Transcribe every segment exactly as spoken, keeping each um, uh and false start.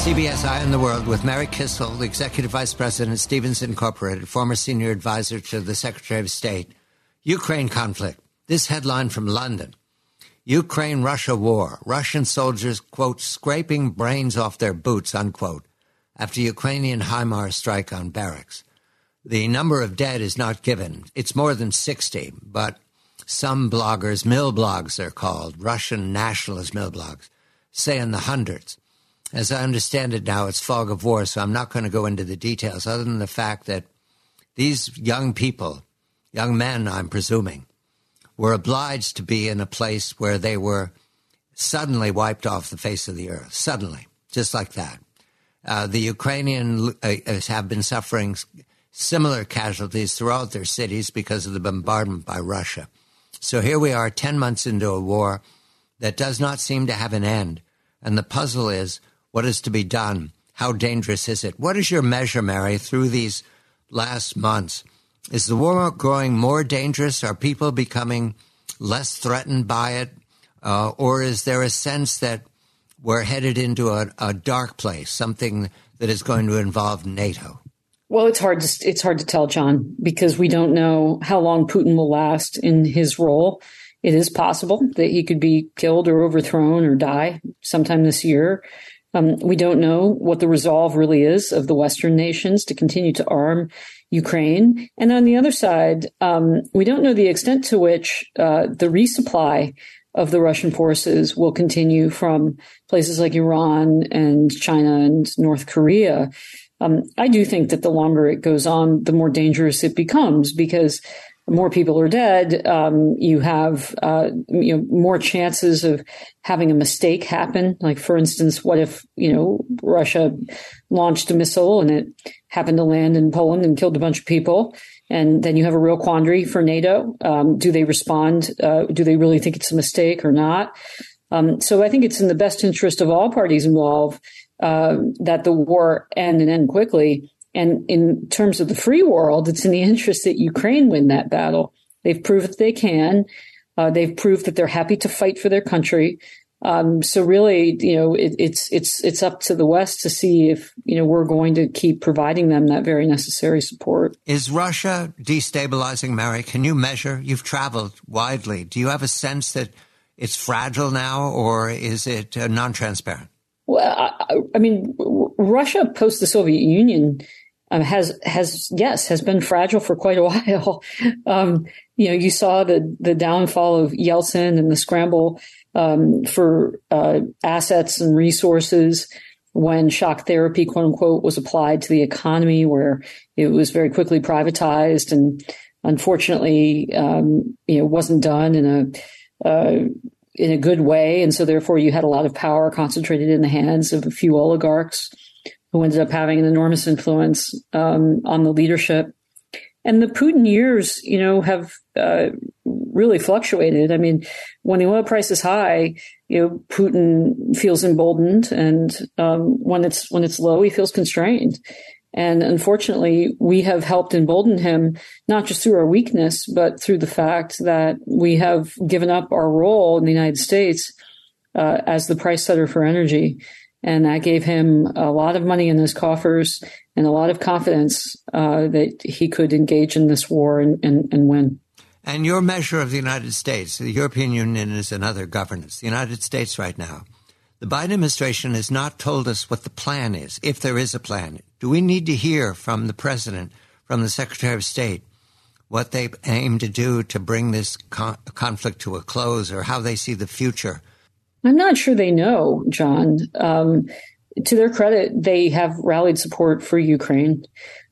C B S Eye on the World with Mary Kissel, Executive Vice President, Stevens Incorporated, former senior advisor to the Secretary of State. Ukraine conflict. This headline from London. Ukraine-Russia war. Russian soldiers, quote, scraping brains off their boots, unquote, after Ukrainian HIMARS strike on barracks. The number of dead is not given. It's more than sixty, but some bloggers, mill blogs they're called, Russian nationalist mill blogs, say in the hundreds. As I understand it now, it's fog of war, so I'm not going to go into the details other than the fact that these young people, young men, I'm presuming, were obliged to be in a place where they were suddenly wiped off the face of the earth, suddenly, just like that. Uh, the Ukrainians uh, have been suffering similar casualties throughout their cities because of the bombardment by Russia. So here we are, ten months into a war that does not seem to have an end. And the puzzle is, what is to be done? How dangerous is it? What is your measure, Mary, through these last months? Is the war growing more dangerous? Are people becoming less threatened by it? Uh, or is there a sense that we're headed into a, a dark place, something that is going to involve NATO? Well, it's hard to it's hard to tell, John, because we don't know how long Putin will last in his role. It is possible that he could be killed or overthrown or die sometime this year. Um, we don't know what the resolve really is of the Western nations to continue to arm Ukraine. And on the other side, um, we don't know the extent to which uh, the resupply of the Russian forces will continue from places like Iran and China and North Korea. Um, I do think that the longer it goes on, the more dangerous it becomes, because more people are dead. Um, you have, uh, you know, more chances of having a mistake happen. Like, for instance, what if, you know, Russia launched a missile and it happened to land in Poland and killed a bunch of people? And then you have a real quandary for NATO. Um, do they respond? Uh, do they really think it's a mistake or not? Um, so I think it's in the best interest of all parties involved uh, that the war end and end quickly. And in terms of the free world, it's in the interest that Ukraine win that battle. They've proved that they can. Uh, they've proved that they're happy to fight for their country. Um, so really, you know, it, it's it's it's up to the West to see if, you know, we're going to keep providing them that very necessary support. Is Russia destabilizing, Mary? Can you measure? You've traveled widely. Do you have a sense that it's fragile now, or is it uh, non-transparent? Well, I, I mean, Russia post the Soviet Union Um, has, has, yes, has been fragile for quite a while. Um, you know, you saw the, the downfall of Yeltsin and the scramble, um, for, uh, assets and resources when shock therapy, quote unquote, was applied to the economy, where it was very quickly privatized and unfortunately, um, you know, wasn't done in a, uh, in a good way. And so therefore you had a lot of power concentrated in the hands of a few oligarchs who ended up having an enormous influence um, on the leadership. And the Putin years, you know, have uh, really fluctuated. I mean, when the oil price is high, you know, Putin feels emboldened, and um, when it's when it's low, he feels constrained. And unfortunately, we have helped embolden him, not just through our weakness, but through the fact that we have given up our role in the United States uh, as the price setter for energy. And that gave him a lot of money in his coffers and a lot of confidence uh, that he could engage in this war and, and, and win. And your measure of the United States, the European Union is another governance. The United States right now, the Biden administration has not told us what the plan is, if there is a plan. Do we need to hear from the president, from the Secretary of State, what they aim to do to bring this con- conflict to a close, or how they see the future? I'm not sure they know, John. Um, to their credit, they have rallied support for Ukraine.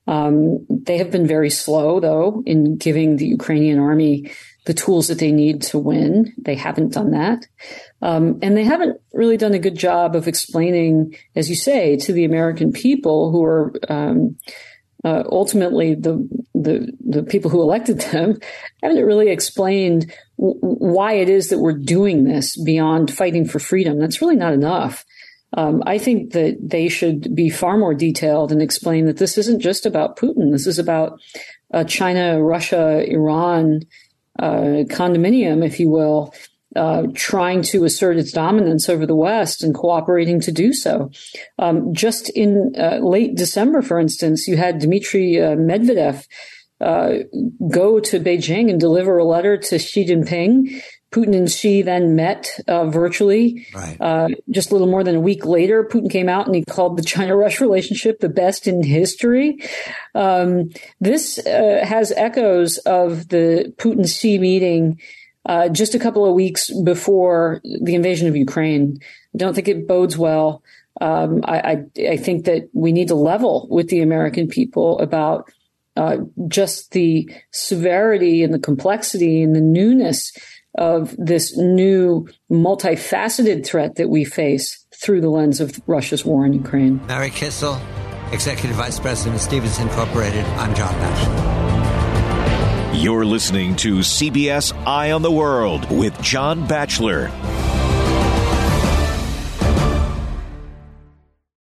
Um, they have been very slow, though, in giving the Ukrainian army the tools that they need to win. They haven't done that. Um, and they haven't really done a good job of explaining, as you say, to the American people who are um, uh, ultimately the, the the people who elected them, haven't really explained w- why it is that we're doing this beyond fighting for freedom. That's really not enough. Um, I think that they should be far more detailed and explain that this isn't just about Putin. This is about uh, China, Russia, Iran, uh, condominium, if you will. uh, trying to assert its dominance over the West and cooperating to do so. Um, just in uh, late December, for instance, you had Dmitry uh, Medvedev uh, go to Beijing and deliver a letter to Xi Jinping. Putin and Xi then met uh, virtually. Right. Uh, just a little more than a week later, Putin came out and he called the China-Russia relationship the best in history. Um, this uh, has echoes of the Putin-Xi meeting uh, just a couple of weeks before the invasion of Ukraine. I don't think it bodes well. Um, I, I, I think that we need to level with the American people about uh, just the severity and the complexity and the newness of this new multifaceted threat that we face through the lens of Russia's war in Ukraine. Mary Kissel, Executive Vice President of Stevens Incorporated. I'm John Batchelor. You're listening to C B S Eye on the World with John Batchelor.